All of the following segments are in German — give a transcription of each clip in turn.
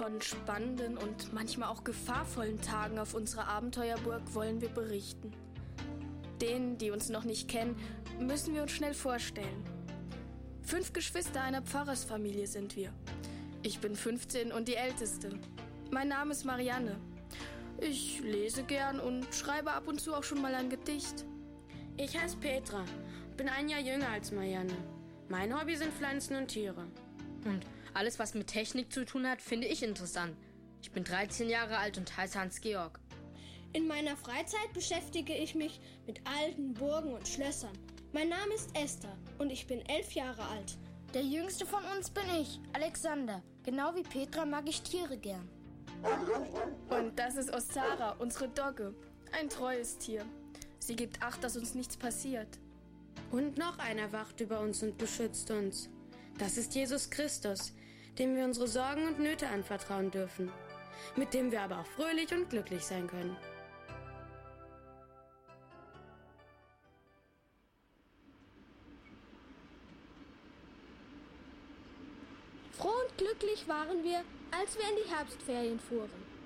Von spannenden und manchmal auch gefahrvollen Tagen auf unserer Abenteuerburg wollen wir berichten. Denen, die uns noch nicht kennen, müssen wir uns schnell vorstellen. 5 Geschwister einer Pfarrersfamilie sind wir. Ich bin 15 und die Älteste. Mein Name ist Marianne. Ich lese gern und schreibe ab und zu auch schon mal ein Gedicht. Ich heiße Petra, bin 1 Jahr jünger als Marianne. Mein Hobby sind Pflanzen und Tiere. Und alles, was mit Technik zu tun hat, finde ich interessant. Ich bin 13 Jahre alt und heiße Hans-Georg. In meiner Freizeit beschäftige ich mich mit alten Burgen und Schlössern. Mein Name ist Esther und ich bin 11 Jahre alt. Der jüngste von uns bin ich, Alexander. Genau wie Petra mag ich Tiere gern. Und das ist Ostara, unsere Dogge. Ein treues Tier. Sie gibt Acht, dass uns nichts passiert. Und noch einer wacht über uns und beschützt uns. Das ist Jesus Christus, dem wir unsere Sorgen und Nöte anvertrauen dürfen, mit dem wir aber auch fröhlich und glücklich sein können. Froh und glücklich waren wir, als wir in die Herbstferien fuhren.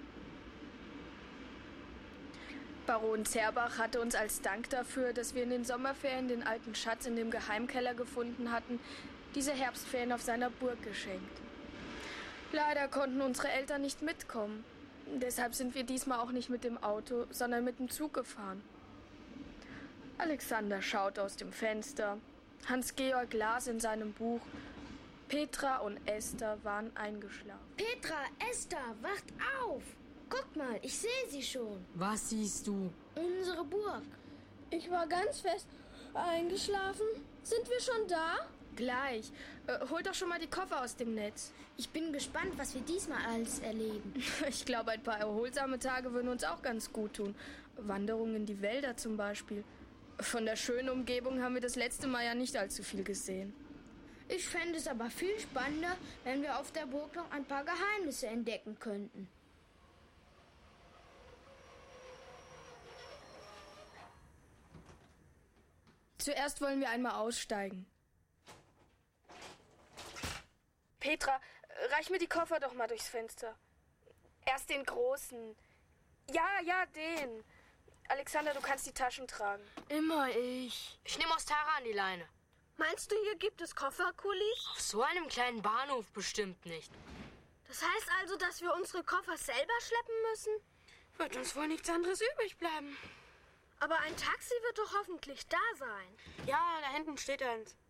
Baron Zerbach hatte uns als Dank dafür, dass wir in den Sommerferien den alten Schatz in dem Geheimkeller gefunden hatten, diese Herbstferien auf seiner Burg geschenkt. Leider konnten unsere Eltern nicht mitkommen. Deshalb sind wir diesmal auch nicht mit dem Auto, sondern mit dem Zug gefahren. Alexander schaut aus dem Fenster. Hans-Georg las in seinem Buch. Petra und Esther waren eingeschlafen. Petra, Esther, wacht auf! Guck mal, ich sehe sie schon. Was siehst du? Unsere Burg. Ich war ganz fest eingeschlafen. Sind wir schon da? Gleich. Hol doch schon mal die Koffer aus dem Netz. Ich bin gespannt, was wir diesmal alles erleben. Ich glaube, ein paar erholsame Tage würden uns auch ganz gut tun. Wanderungen in die Wälder zum Beispiel. Von der schönen Umgebung haben wir das letzte Mal ja nicht allzu viel gesehen. Ich fände es aber viel spannender, wenn wir auf der Burg noch ein paar Geheimnisse entdecken könnten. Zuerst wollen wir einmal aussteigen. Petra, reich mir die Koffer doch mal durchs Fenster. Erst den großen. Ja, den. Alexander, du kannst die Taschen tragen. Immer ich. Ich nehme Ostara an die Leine. Meinst du, hier gibt es Kofferkulis? Auf so einem kleinen Bahnhof bestimmt nicht. Das heißt also, dass wir unsere Koffer selber schleppen müssen? Wird uns wohl nichts anderes übrig bleiben. Aber ein Taxi wird doch hoffentlich da sein. Ja, da hinten steht eins.